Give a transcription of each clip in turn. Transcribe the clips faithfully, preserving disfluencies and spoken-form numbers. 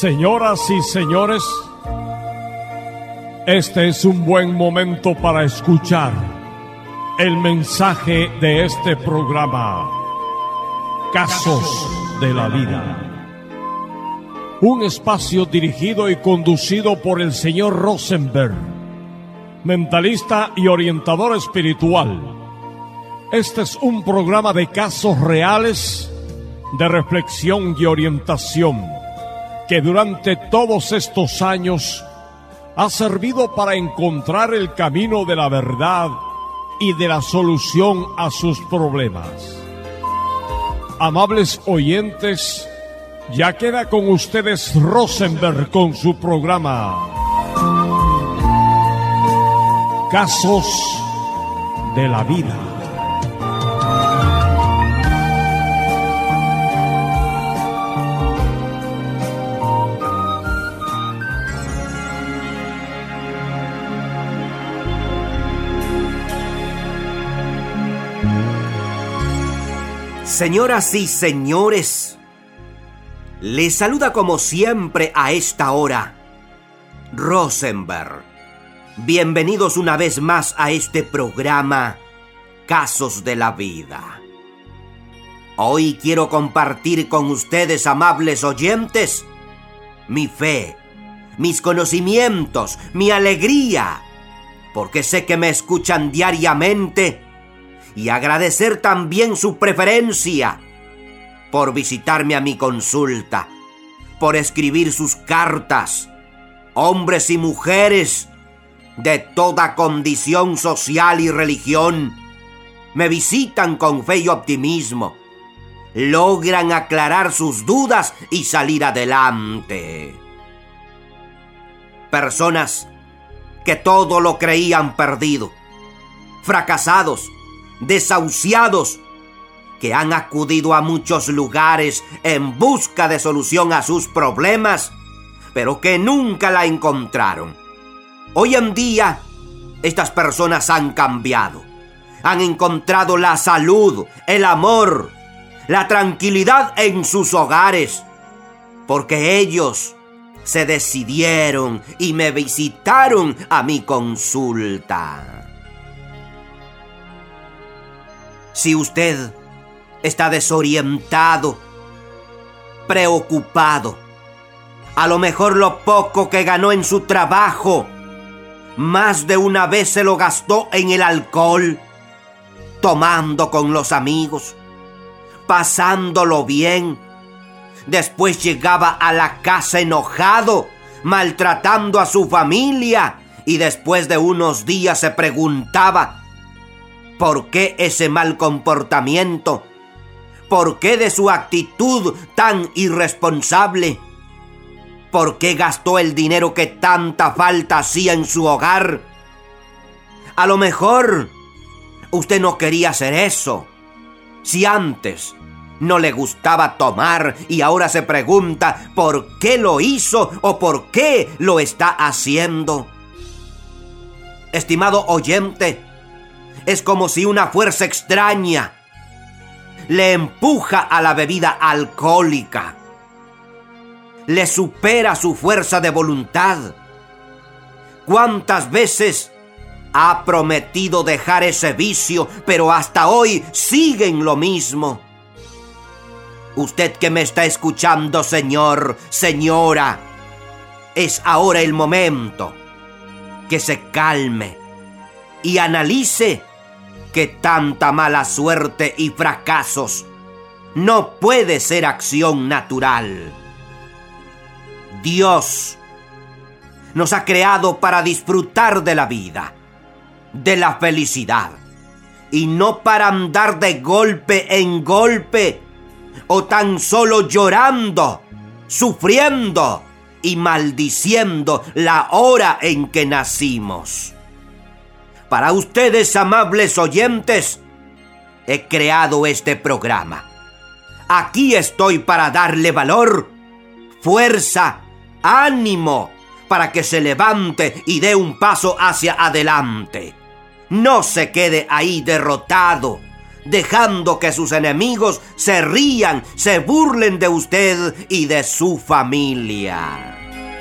Señoras y señores, este es un buen momento para escuchar el mensaje de este programa, Casos de la Vida. Un espacio dirigido y conducido por el señor Rosenberg, mentalista y orientador espiritual. Este es un programa de casos reales, de reflexión y orientación, que durante todos estos años ha servido para encontrar el camino de la verdad y de la solución a sus problemas. Amables oyentes, ya queda con ustedes Rosenberg con su programa Casos de la Vida. Señoras y señores, les saluda como siempre a esta hora Rosenberg. Bienvenidos una vez más a este programa Casos de la Vida. Hoy quiero compartir con ustedes, amables oyentes, mi fe, mis conocimientos, mi alegría, porque sé que me escuchan diariamente, y agradecer también su preferencia por visitarme a mi consulta, por escribir sus cartas. Hombres y mujeres de toda condición social y religión me visitan con fe y optimismo, logran aclarar sus dudas y salir adelante. Personas que todo lo creían perdido, fracasados, desahuciados, que han acudido a muchos lugares en busca de solución a sus problemas, pero que nunca la encontraron. Hoy en día, estas personas han cambiado, han encontrado la salud, el amor, la tranquilidad en sus hogares, porque ellos se decidieron y me visitaron a mi consulta. Si usted está desorientado, preocupado, a lo mejor lo poco que ganó en su trabajo, más de una vez se lo gastó en el alcohol, tomando con los amigos, pasándolo bien. Después llegaba a la casa enojado, maltratando a su familia, y después de unos días se preguntaba: ¿por qué ese mal comportamiento? ¿Por qué de su actitud tan irresponsable? ¿Por qué gastó el dinero que tanta falta hacía en su hogar? A lo mejor usted no quería hacer eso. Si antes no le gustaba tomar y ahora se pregunta por qué lo hizo o por qué lo está haciendo. Estimado oyente, es como si una fuerza extraña le empuja a la bebida alcohólica. Le supera su fuerza de voluntad. ¿Cuántas veces ha prometido dejar ese vicio, pero hasta hoy sigue en lo mismo? Usted que me está escuchando, señor, señora, es ahora el momento que se calme y analice que tanta mala suerte y fracasos no puede ser acción natural. Dios nos ha creado para disfrutar de la vida, de la felicidad, y no para andar de golpe en golpe o tan solo llorando, sufriendo y maldiciendo la hora en que nacimos. Para ustedes, amables oyentes, he creado este programa. Aquí estoy para darle valor, fuerza, ánimo, para que se levante y dé un paso hacia adelante. No se quede ahí derrotado, dejando que sus enemigos se rían, se burlen de usted y de su familia.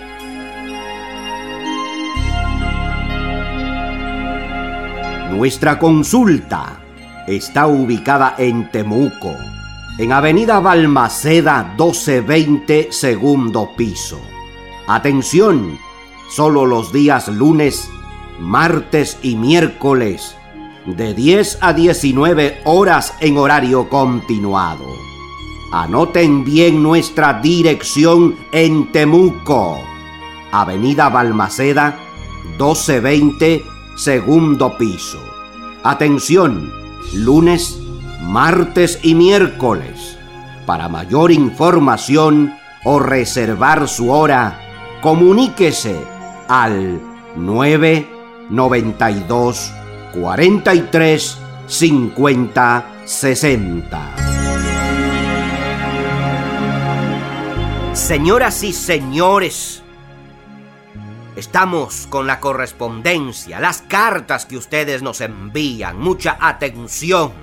Nuestra consulta está ubicada en Temuco, en Avenida Balmaceda doce veinte, segundo piso. Atención, solo los días lunes, martes y miércoles, de diez a diecinueve horas en horario continuado. Anoten bien nuestra dirección en Temuco, Avenida Balmaceda doce veinte, segundo piso. Atención, lunes, martes y miércoles. Para mayor información o reservar su hora, comuníquese al nueve noventa y dos, cuarenta y tres, cincuenta, sesenta. Señoras y señores, estamos con la correspondencia, las cartas que ustedes nos envían. Mucha atención.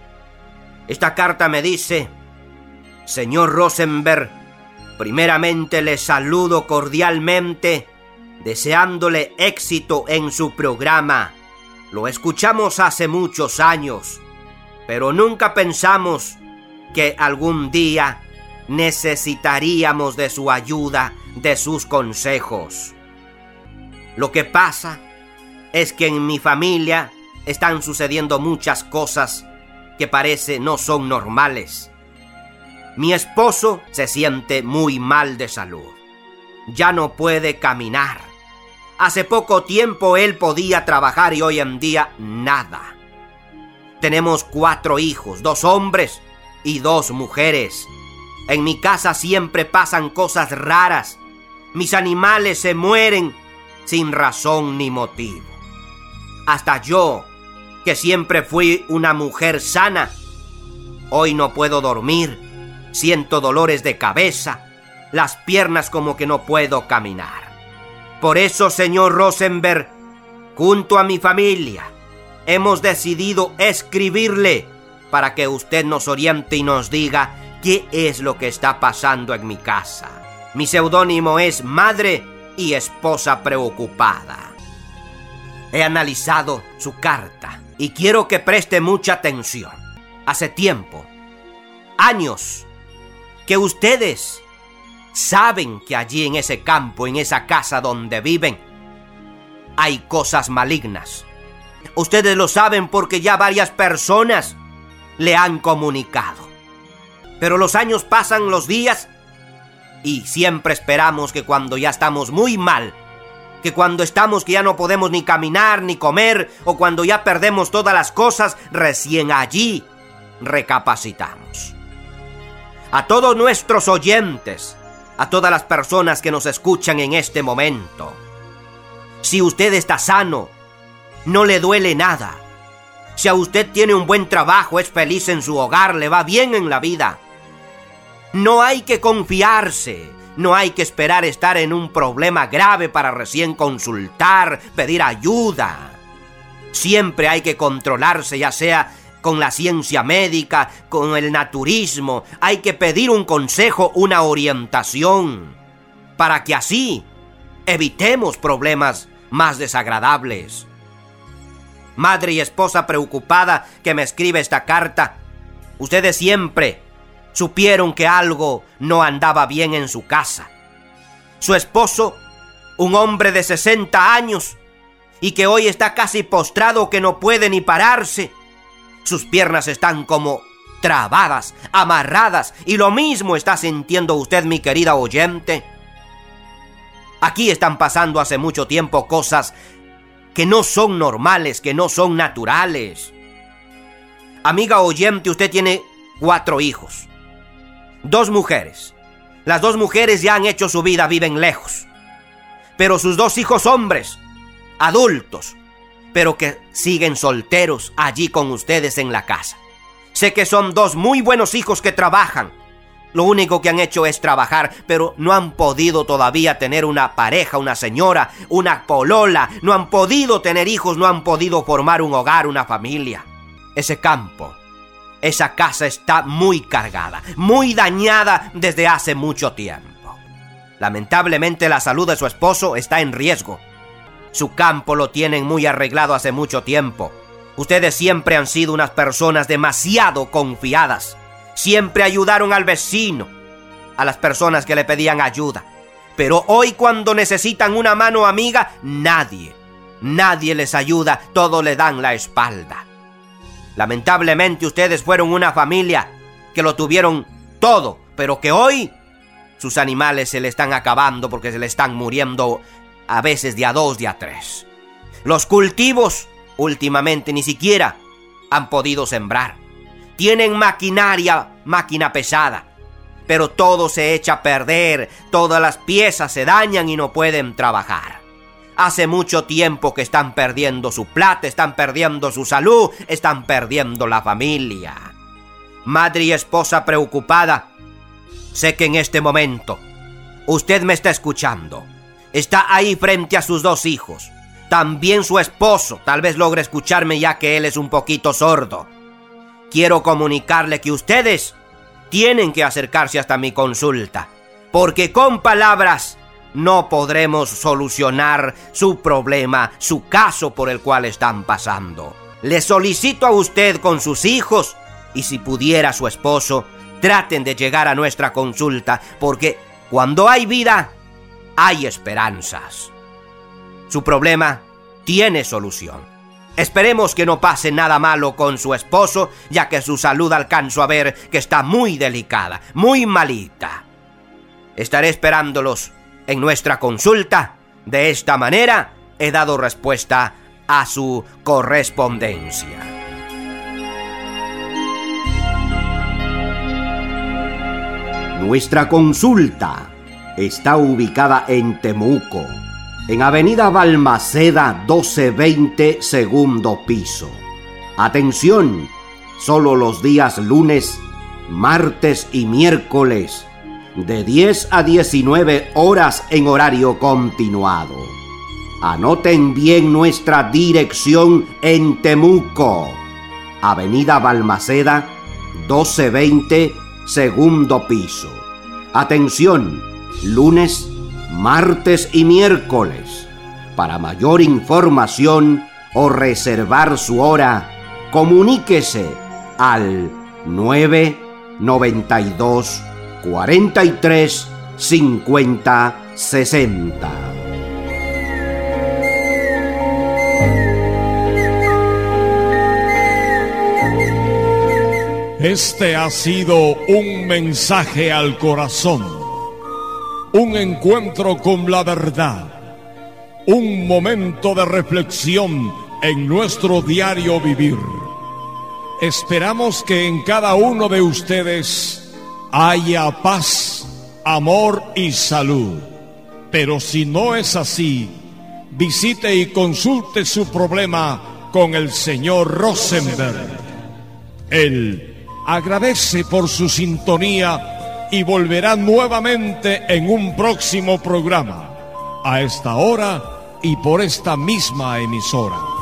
Esta carta me dice: señor Rosenberg, primeramente le saludo cordialmente, deseándole éxito en su programa. Lo escuchamos hace muchos años, pero nunca pensamos que algún día necesitaríamos de su ayuda, de sus consejos. Lo que pasa es que en mi familia están sucediendo muchas cosas que parece no son normales. Mi esposo se siente muy mal de salud. Ya no puede caminar. Hace poco tiempo él podía trabajar y hoy en día nada. Tenemos cuatro hijos, dos hombres y dos mujeres. En mi casa siempre pasan cosas raras. Mis animales se mueren sin razón ni motivo. Hasta yo, que siempre fui una mujer sana, hoy no puedo dormir, siento dolores de cabeza, las piernas como que no puedo caminar. Por eso, señor Rosenberg, junto a mi familia, hemos decidido escribirle para que usted nos oriente y nos diga qué es lo que está pasando en mi casa. Mi seudónimo es Madre y Esposa Preocupada. He analizado su carta y quiero que preste mucha atención. Hace tiempo, años, que ustedes saben que allí en ese campo, en esa casa donde viven, hay cosas malignas. Ustedes lo saben porque ya varias personas le han comunicado. Pero los años pasan, los días, y siempre esperamos que cuando ya estamos muy mal, que cuando estamos que ya no podemos ni caminar ni comer, o cuando ya perdemos todas las cosas, recién allí recapacitamos. A todos nuestros oyentes, a todas las personas que nos escuchan en este momento, si usted está sano, no le duele nada, si a usted tiene un buen trabajo, es feliz en su hogar, le va bien en la vida, no hay que confiarse, no hay que esperar estar en un problema grave para recién consultar, pedir ayuda. Siempre hay que controlarse, ya sea con la ciencia médica, con el naturismo. Hay que pedir un consejo, una orientación, para que así evitemos problemas más desagradables. Madre y esposa preocupada que me escribe esta carta, ustedes siempre supieron que algo no andaba bien en su casa. Su esposo, un hombre de sesenta años, y que hoy está casi postrado, que no puede ni pararse. Sus piernas están como trabadas, amarradas, y lo mismo está sintiendo usted, mi querida oyente. Aquí están pasando hace mucho tiempo cosas que no son normales, que no son naturales. Amiga oyente, usted tiene cuatro hijos, dos mujeres. Las dos mujeres ya han hecho su vida, viven lejos. Pero sus dos hijos hombres, adultos, pero que siguen solteros allí con ustedes en la casa. Sé que son dos muy buenos hijos que trabajan. Lo único que han hecho es trabajar, pero no han podido todavía tener una pareja, una señora, una polola. No han podido tener hijos, no han podido formar un hogar, una familia. Ese campo esa casa está muy cargada, muy dañada desde hace mucho tiempo. Lamentablemente la salud de su esposo está en riesgo. Su campo lo tienen muy arreglado hace mucho tiempo. Ustedes siempre han sido unas personas demasiado confiadas. Siempre ayudaron al vecino, a las personas que le pedían ayuda. Pero hoy, cuando necesitan una mano amiga, nadie, nadie les ayuda, todos le dan la espalda. Lamentablemente ustedes fueron una familia que lo tuvieron todo, pero que hoy sus animales se le están acabando porque se le están muriendo a veces de a dos, de a tres. Los cultivos últimamente ni siquiera han podido sembrar. Tienen maquinaria, máquina pesada, pero todo se echa a perder, todas las piezas se dañan y no pueden trabajar. Hace mucho tiempo que están perdiendo su plata, están perdiendo su salud, están perdiendo la familia. Madre y esposa preocupada, sé que en este momento usted me está escuchando. Está ahí frente a sus dos hijos. También su esposo tal vez logre escucharme, ya que él es un poquito sordo. Quiero comunicarle que ustedes tienen que acercarse hasta mi consulta, porque con palabras no podremos solucionar su problema, su caso por el cual están pasando. Le solicito a usted con sus hijos, y si pudiera su esposo, traten de llegar a nuestra consulta, porque cuando hay vida, hay esperanzas. Su problema tiene solución. Esperemos que no pase nada malo con su esposo, ya que su salud alcanzo a ver que está muy delicada, muy malita. Estaré esperándolos en nuestra consulta. De esta manera he dado respuesta a su correspondencia. Nuestra consulta está ubicada en Temuco, en Avenida Balmaceda doce veinte, segundo piso. Atención, solo los días lunes, martes y miércoles, de diez a diecinueve horas en horario continuado. Anoten bien nuestra dirección en Temuco, Avenida Balmaceda doce veinte, segundo piso. Atención, lunes, martes y miércoles. Para mayor información o reservar su hora, comuníquese al nueve noventa y dos, cuarenta y tres, cincuenta, sesenta. Este ha sido un mensaje al corazón, un encuentro con la verdad, un momento de reflexión en nuestro diario vivir. Esperamos que en cada uno de ustedes haya paz, amor y salud. Pero si no es así, visite y consulte su problema con el señor Rosenberg. Él agradece por su sintonía y volverá nuevamente en un próximo programa, a esta hora y por esta misma emisora.